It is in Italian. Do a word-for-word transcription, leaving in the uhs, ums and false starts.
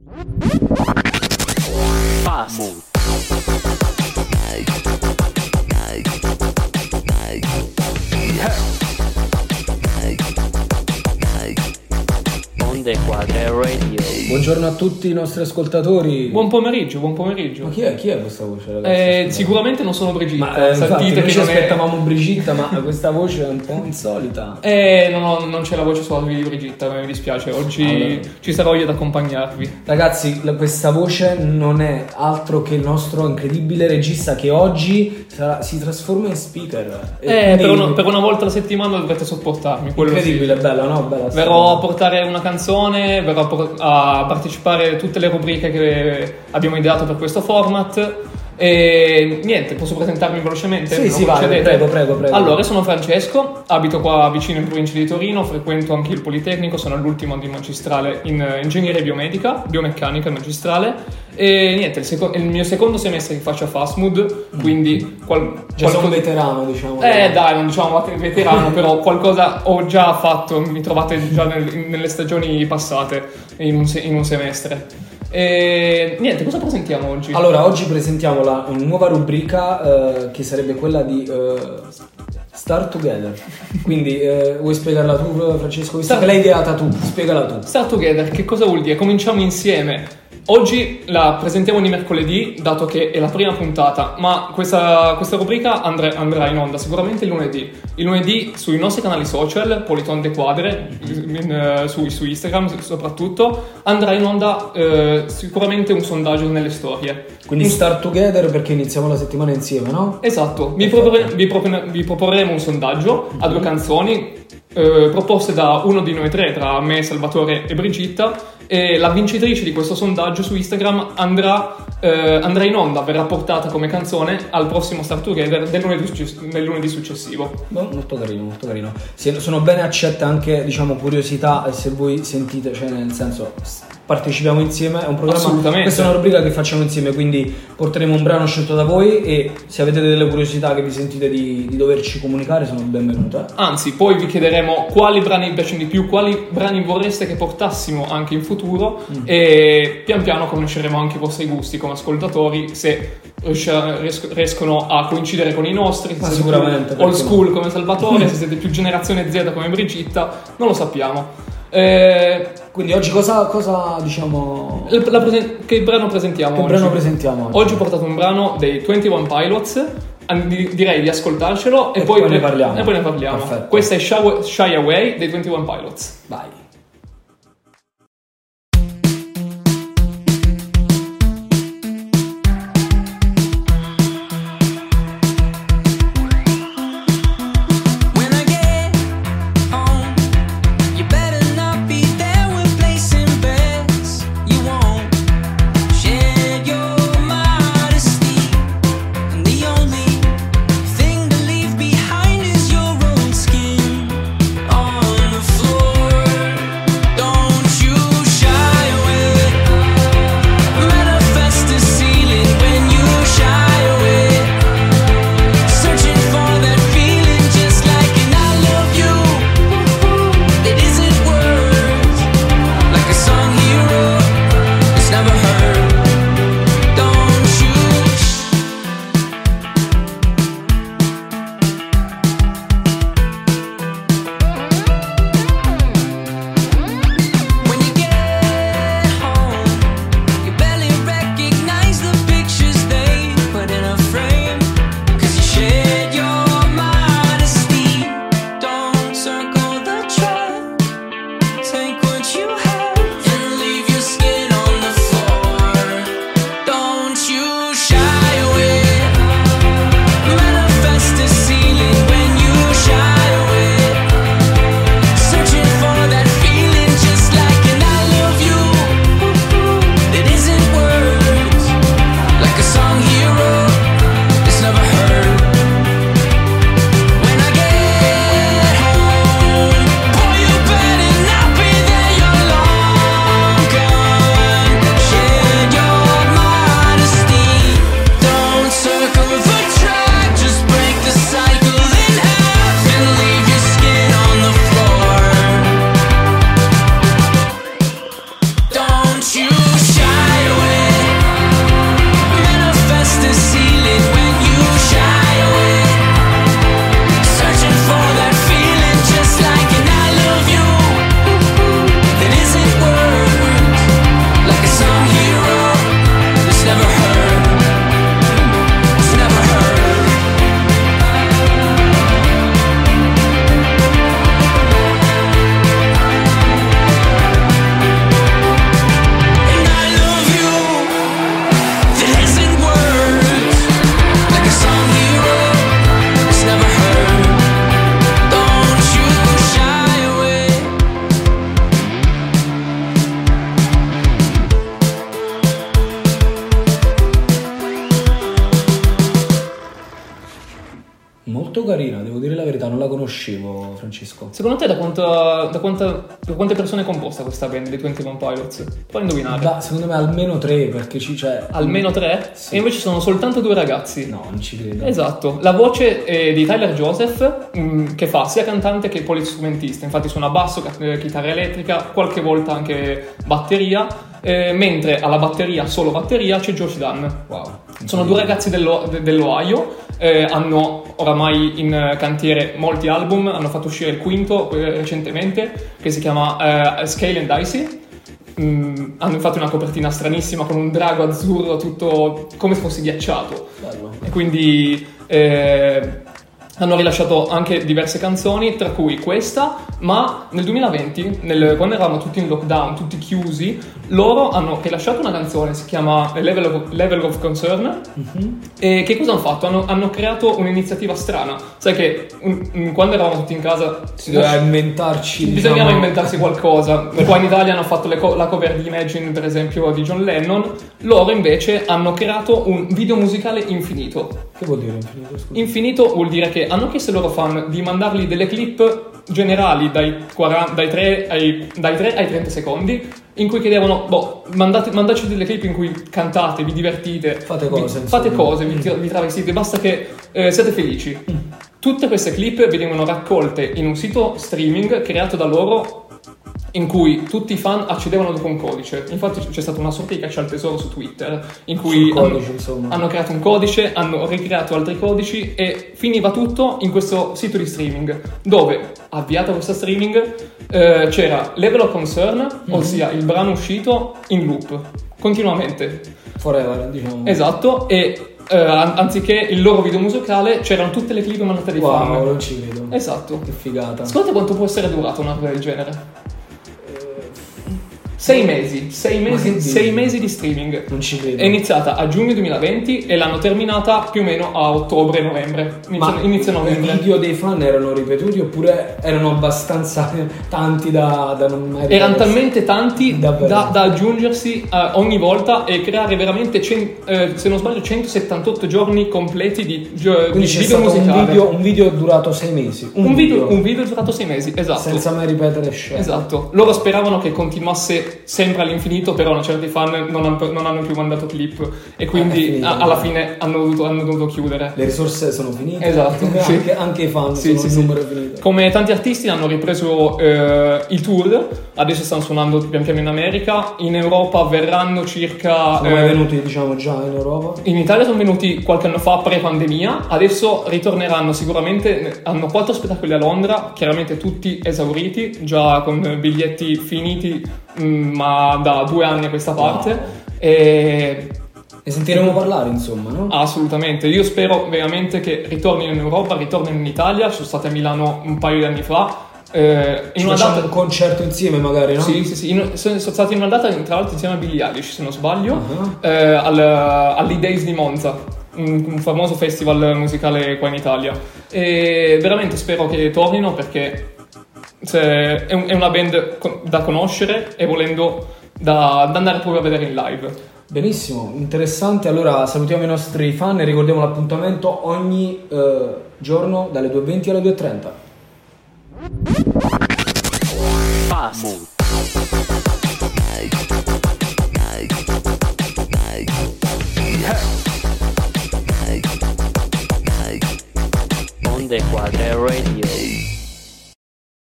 Fast. Onde Quadre Radio. Buongiorno a tutti i nostri ascoltatori. Buon pomeriggio, buon pomeriggio. Ma chi è, chi è questa voce, ragazzi? Eh, sicuramente non sono Brigitta. Ma eh, infatti, noi ci non aspettavamo è... Brigitta, ma questa voce è un po' insolita. Eh, no, no, non c'è la voce suave di Brigitta, mi dispiace. Oggi allora, ci sarò io ad accompagnarvi. Ragazzi, la, questa voce non è altro che il nostro incredibile regista che oggi sarà, si trasforma in speaker. Eh, quindi... per, una, per una volta alla settimana dovrete sopportarmi. Incredibile, sì. Bella, no? Bella. Verrò a portare una canzone, verrò a, por- a partecipare a tutte le rubriche che abbiamo ideato per questo format. E niente, posso presentarmi velocemente? Sì, sì, vai, prego, prego, prego. Allora, sono Francesco, abito qua vicino in provincia di Torino, frequento anche il Politecnico, sono all'ultimo anno di magistrale in ingegneria biomedica, biomeccanica magistrale. E niente, il, seco- il mio secondo semestre che faccio a Fastmood, quindi qual- già qualcosa... sono un veterano, diciamo. Eh dai, non diciamo veterano, però qualcosa ho già fatto, mi trovate già nel, nelle stagioni passate in un, se- in un semestre. E niente, cosa presentiamo oggi? Allora, oggi presentiamo la nuova rubrica eh, che sarebbe quella di eh, Start Together. Quindi eh, vuoi spiegarla tu, Francesco? Visto che l'hai ideata tu, spiegala tu. Start Together, che cosa vuol dire? Cominciamo insieme. Oggi la presentiamo di mercoledì, dato che è la prima puntata, ma questa, questa rubrica andrà, andrà in onda sicuramente il lunedì. Il lunedì sui nostri canali social, Politon de Quadre, in, uh, su, su Instagram soprattutto, andrà in onda uh, sicuramente un sondaggio nelle storie. Quindi Start Together perché iniziamo la settimana insieme, no? Esatto, vi, propone, vi, propone, vi proporremo un sondaggio a due canzoni eh, proposte da uno di noi tre, tra me, Salvatore e Brigitta, e la vincitrice di questo sondaggio su Instagram andrà, eh, andrà in onda, verrà portata come canzone al prossimo Start Together del lunedì, del lunedì successivo. No, molto carino, molto carino. Sono bene accette anche, diciamo, curiosità, se voi sentite, cioè nel senso partecipiamo insieme, è un programma, assolutamente, questa è una rubrica che facciamo insieme, quindi porteremo un brano scelto da voi e se avete delle curiosità che vi sentite di, di doverci comunicare sono benvenute. Anzi, poi vi chiederemo quali brani vi piacciono di più, quali brani vorreste che portassimo anche in futuro mm. e pian piano conosceremo anche i vostri gusti come ascoltatori, se riescono a coincidere con i nostri, se sicuramente old school come Salvatore, se siete più generazione Z come Brigitta, non lo sappiamo. Eh, Quindi oggi cosa, cosa diciamo... La presen- che brano presentiamo che oggi? brano presentiamo oggi? Oggi ho portato un brano dei ventuno Pilots, direi di ascoltarcelo e, e poi, poi ne parliamo. E poi ne parliamo. Perfetto. Questa è Shy, Shy Away dei ventuno Pilots. Vai. Behind is your own skin on the floor. carina, devo dire la verità, non la conoscevo, Francesco. Secondo te da, quanta, da, quanta, da quante persone è composta questa band dei ventuno Pilots? Puoi indovinare? Da, secondo me almeno tre, perché ci c'è... Almeno tre? Sì. E invece sono soltanto due ragazzi. No, non ci credo. Esatto, la voce è di Tyler Joseph, mh, che fa sia cantante che polistrumentista, infatti suona basso, ca- chitarra elettrica, qualche volta anche batteria, eh, mentre alla batteria, solo batteria, c'è Josh Dunn. Wow. Sono due ragazzi dello, de- dell'Ohio, eh, hanno oramai in cantiere molti album, hanno fatto uscire il quinto eh, recentemente, che si chiama eh, Scale and Dicey. Mm, hanno infatti una copertina stranissima con un drago azzurro tutto come se fosse ghiacciato. Bello. E quindi eh, hanno rilasciato anche diverse canzoni, tra cui questa, ma nel duemilaventi, nel, quando eravamo tutti in lockdown, tutti chiusi, loro hanno rilasciato una canzone, si chiama Level of, Level of Concern, mm-hmm. E che cosa hanno fatto? Hanno, hanno creato un'iniziativa strana. Sai che un, un, quando eravamo tutti in casa si doveva inventarci, bisognava diciamo... inventarsi qualcosa. Qua in Italia hanno fatto le co- la cover di Imagine, per esempio, di John Lennon. Loro invece hanno creato un video musicale infinito. Che vuol dire infinito? Scusa. Infinito vuol dire che hanno chiesto ai loro fan di mandargli delle clip generali dai, quaranta, dai, tre ai, dai tre ai trenta secondi, in cui chiedevano, boh, mandate, mandateci delle clip in cui cantate, vi divertite, fate cose, vi, fate cose, mm. vi, vi travestite, basta che eh, siate felici. Mm. Tutte queste clip venivano raccolte in un sito streaming creato da loro, in cui tutti i fan accedevano dopo un codice. Infatti c'è stata una sorta di caccia al tesoro su Twitter, in cui codice, hanno, hanno creato un codice, hanno ricreato altri codici e finiva tutto in questo sito di streaming, dove, avviata questa streaming, eh, c'era Level of Concern, mm-hmm. ossia il brano uscito in loop, continuamente. Forever, diciamo. Esatto, e Uh, anziché il loro video musicale c'erano tutte le clip mandate dai wow, fan. Wow, non ci vedo. Esatto. Che figata. Secondo te quanto può essere durata una roba del genere? Sei mesi, sei mesi, sei mesi di streaming. Non ci credo. È iniziata a giugno duemilaventi e l'hanno terminata più o meno a ottobre-novembre. Inizio, Ma inizio novembre. I video dei fan erano ripetuti oppure erano abbastanza tanti da, da non mai Erano talmente tanti da, da aggiungersi uh, ogni volta e creare veramente, cent, eh, se non sbaglio, centosettantotto giorni completi di, di Quindi c'è video stato musicale. Un video, un video durato sei mesi. Un, un, video, video. un video durato sei mesi, esatto. Senza mai ripetere scene. Esatto. Loro speravano che continuasse sempre all'infinito, però una certi fan non hanno, non hanno più mandato clip e quindi eh, finito, a, alla fine hanno dovuto, hanno dovuto chiudere. Le risorse sono finite. Esatto. Anche, sì. anche i fan sì, sono sì, il sì. numero finito. Come tanti artisti hanno ripreso eh, il tour, adesso stanno suonando pian piano in America, in Europa verranno circa... Sono eh, venuti diciamo già in Europa? In Italia sono venuti qualche anno fa pre-pandemia, adesso ritorneranno sicuramente, hanno quattro spettacoli a Londra, chiaramente tutti esauriti, già con biglietti finiti, mh, ma da due anni a questa parte. Wow. E... Ne sentiremo parlare, insomma, no? Assolutamente, io spero veramente che ritornino in Europa, ritornino in Italia, sono state a Milano un paio di anni fa. Eh, in Ci una facciamo data... un concerto insieme magari, no? Sì, sì, sì, in... sono stati in una data tra l'altro insieme a Billie Eilish, se non sbaglio, uh-huh. eh, al, all'E Days di Monza, un, un famoso festival musicale qua in Italia. E veramente spero che tornino perché cioè, è, un, è una band da conoscere e volendo da, da andare pure a vedere in live. Benissimo, interessante. Allora salutiamo i nostri fan e ricordiamo l'appuntamento ogni eh, giorno dalle due e venti alle due e trenta. Fast. Onde Quadre Radio.